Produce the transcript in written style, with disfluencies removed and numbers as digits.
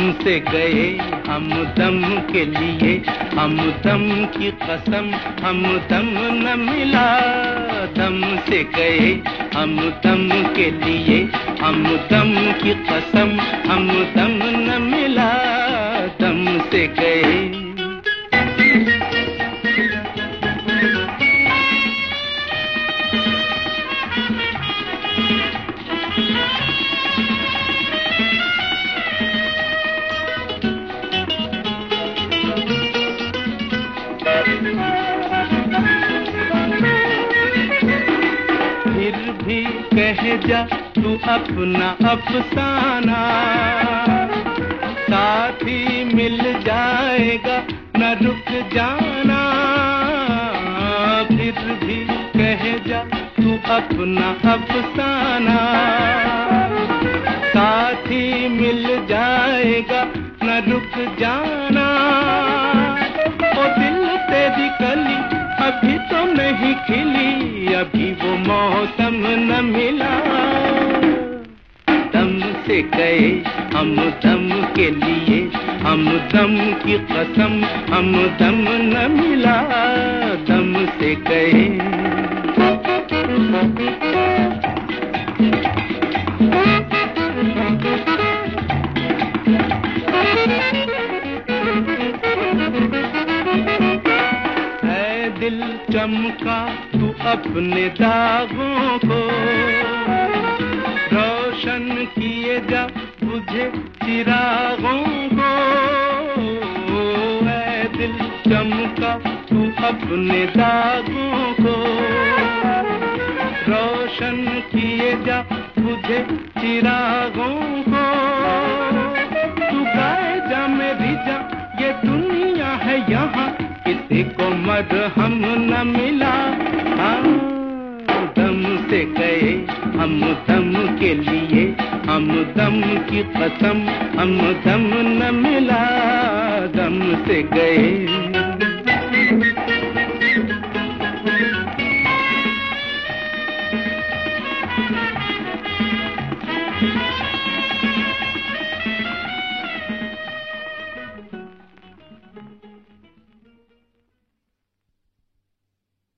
से गए हम दम के लिए, हम दम की कसम हम दम न मिला। दम से गए हम दम के लिए, हम दम की कसम हम दम न मिला। दम से गए। फिर भी कह जा तू अपना अफसाना, साथी मिल जाएगा न रुक जाना। फिर भी कह जा तू अपना अफसाना, साथी मिल जाएगा न रुक जाना। ओ दिल तेरी कली अभी तो नहीं खिली, अभी वो मौसम न मिला। दम से गए हम दम के लिए, हम दम की कसम हम दम न मिला। दम से गए। दिल चमका तू अपने दागों को, रोशन किए जा बुझे चिरागों को। ऐ दिल चमका तू अपने दागों को, रोशन किए जा बुझे चिरागों को। तू गाए जा मेरी जा, ये दुनिया है यहाँ किसी को मरहम न मिला। दम से गए हम दम के लिए, हम दम की कसम हम दम न मिला। दम से गए।